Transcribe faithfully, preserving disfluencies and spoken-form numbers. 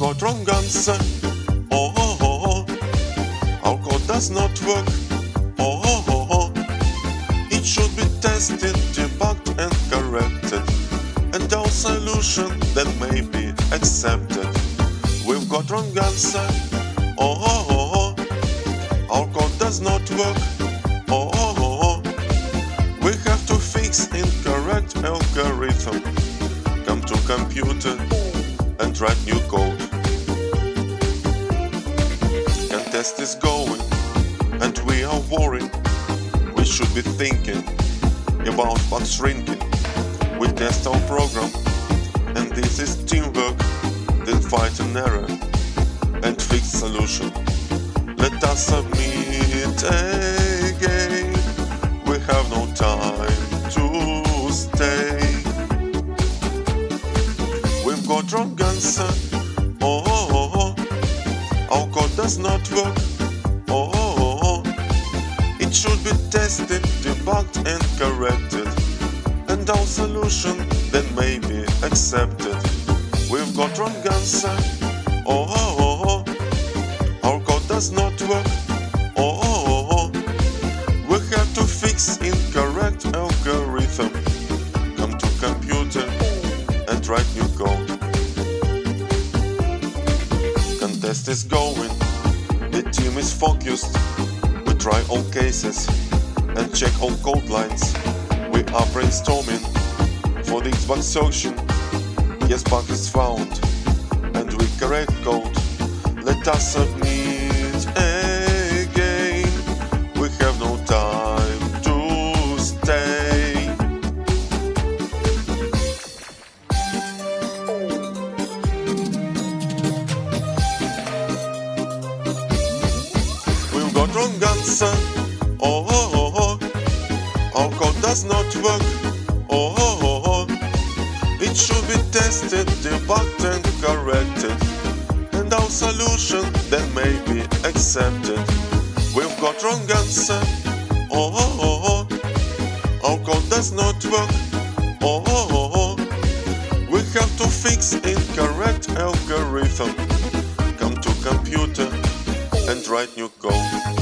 got wrong answer. Oh, oh, oh, oh. Our code does not work. Oh, oh, oh, oh. It should be tested, debugged and corrected, and our solution then may be accepted. We've got wrong answer. Oh, oh, oh, oh. Our code does not work. Oh, oh, oh, oh. We have to fix incorrect algorithm. Come to computer and write new code. Contest is going and we are worrying. We should be thinking about bug shrinking. We test our program and this is teamwork. Then fight an error and fix solution. Let us submit again. We have no time to stay. We've got wrong answer. Oh, oh, oh, oh. Our code does not work. Oh, oh, oh, oh. It should be tested, debugged and corrected, and our solution then may be accepted. We've got wrong answer. Oh, oh, oh, oh. Our code does not work. Oh, oh, oh, oh. We have to fix incorrect algorithm. Come to computer and write new code. Contest is going. The team is focused. We try all cases and check all code lines. We are brainstorming for the Xbox solution. Yes, bug is found and we correct code. Let us submit again. We have no time to stay. We've got wrong answer. Oh, oh, oh, oh. Our code does not work. Oh, oh, oh, oh. It should be tested, debugged and corrected, and our solution then may be accepted. We've got wrong answer. Oh, oh, oh, oh. Our code does not work. Oh, oh, oh, oh. We have to fix incorrect algorithm. Come to computer and write new code.